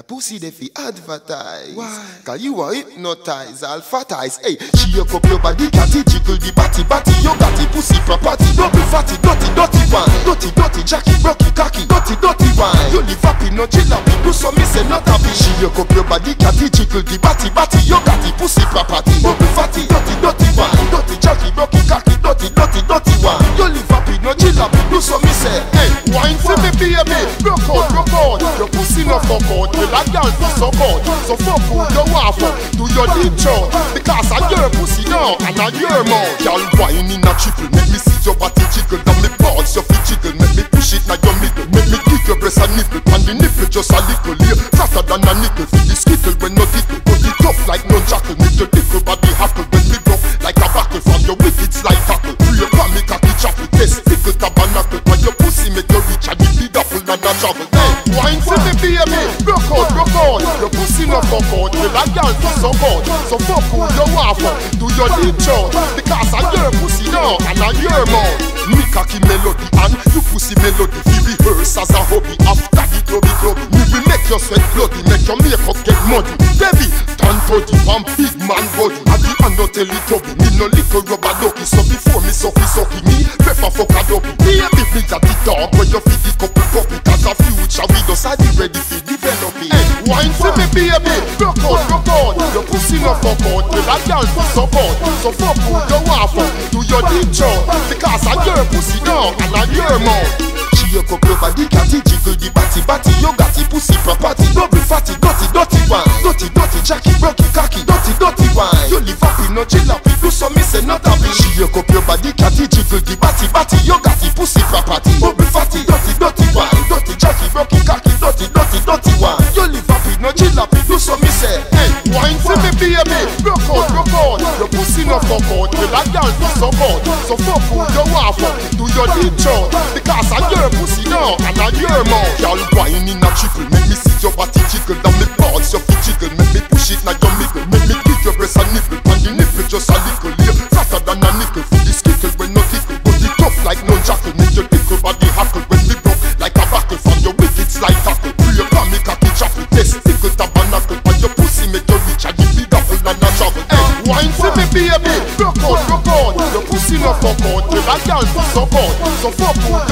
a pussy they fi advertise. Why? Cause you are hypnotized, alphatized. Hey, shake up your body, catty, jiggle the batty, batty. You got the pussy property, don't be fatty, dirty, dirty one. Dirty, dirty, Jackie, Rocky, cocky, dirty, dirty one. You live happy, no chill up, do so me say not happy. Shake up your body, catty, jiggle the batty, batty. You got the pussy property, don't be fatty, dirty, dirty one. Dirty, Jackie, Rocky, cocky, dirty, dirty, dirty one. You live happy, no chill up, do so me say. Hey, wine for me, baby, rock out, your pussy no fuck out. You like girl for so good, so fuck who you want for. Do your deep job, because I your pussy now and I your mouth. Girl wine in a trickle, make me see your body jiggle. Down me balls, your feet jiggle, make me push it now your middle. Make me kick your breast and nipple, and the nipple just a little. Here, faster than a nickel, feel the skittle when no tickle. Body tough like no jackal, make your tickle body hackle. When me rough like a buckle, from your wickets like tackle. Free your me cocky chapel, testicle tabernacle. When your pussy make you reach and the big apple and a travel. Hey, wine for me baby, rock out. Your pussy no fuck out, you like girl for so good. So fuck who you want for, do your deep job. Because I your pussy now and I your mouth. Me cocky melody and you pussy melody. Feel rehearse as a hobby after the clubby. Me will make your sweat bloody, make your makeup get muddy. Baby, turn to the one big man body. At the end of tell it up, me no little rubber ducky. So before me sucky, me prefer fuck a dopey. Baby, me at the dog when you feed the couple. Cause a future we just are ready for developing. Hey, wine for me baby, rock out. Your pussy no fuck out, you like girl for so good. So fuck who you want for, do your deep job. Because I your pussy now and I your mouth. Shake up your body, catty, jiggle the batty, batty. You got the pussy property, don't be fatty, dirty, dirty one. Dirty, dirty, Jackie, Rocky, cocky, dirty, dirty one. You live happy, no chill up, do so me say not happy. Shake up your body, catty, jiggle the batty, batty. You got the pussy property, don't be fatty, dirty, dirty one. Dirty, Jackie, Rocky, cocky, dirty, dirty, dirty one. You live happy, no chill up, do so me say. Hey, wine for me baby, rock out. Your pussy no fuck out, you like girl for so good. So fuck who you want for, do your deep job. Because I your pussy now and I your mouth. Girl wine in a trickle, make me see your body jiggle. Down me balls, your feet jiggle, make me push it now your middle. Make me kick your breast and nipple, and the nipple just a little. Here, faster than a nickel, feel the skittle when no tickle. Body tough like no jackal, make your tickle body hackle. When me broke like a buckle, from your wickets like tackle. Free your me cocky chapel, testicle tabernacle. And your pussy make you reach and the big apple and a travel. Hey, wine for me baby, rock out. Your pussy no fuck out, you like girl for so good. So fuck who